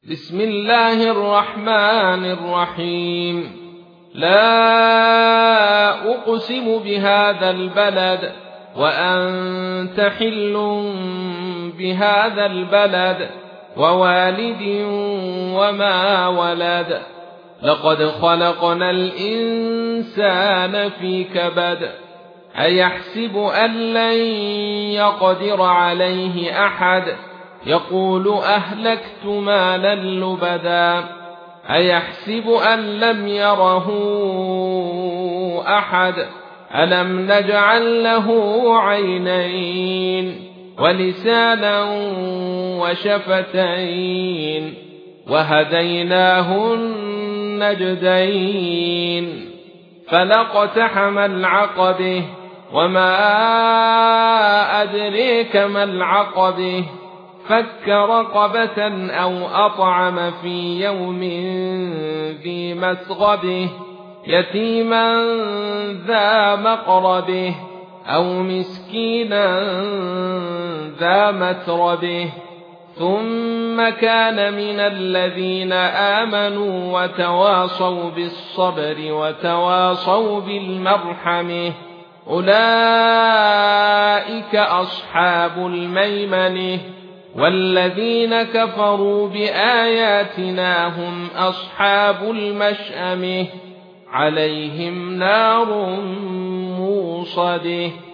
بسم الله الرحمن الرحيم. لا أقسم بهذا البلد وأنت حل بهذا البلد ووالد وما ولد. لقد خلقنا الإنسان في كبد. أيحسب أن لن يقدر عليه أحد؟ يقول أهلكت مالا لبدا. أيحسب أن لم يره أحد؟ ألم نجعل له عينين ولسانا وشفتين وهديناه النجدين. فلاقتحم العقبة وما أدريك ما العقبة؟ فك رقبة أو أطعم في يوم ذي مسغبة يتيما ذا مقربة أو مسكينا ذا متربة ثم كان من الذين آمنوا وتواصوا بالصبر وتواصوا بالمرحمة أولئك أصحاب الميمنة. والذين كفروا بآياتنا هم أصحاب المشأمة عليهم نار موصده.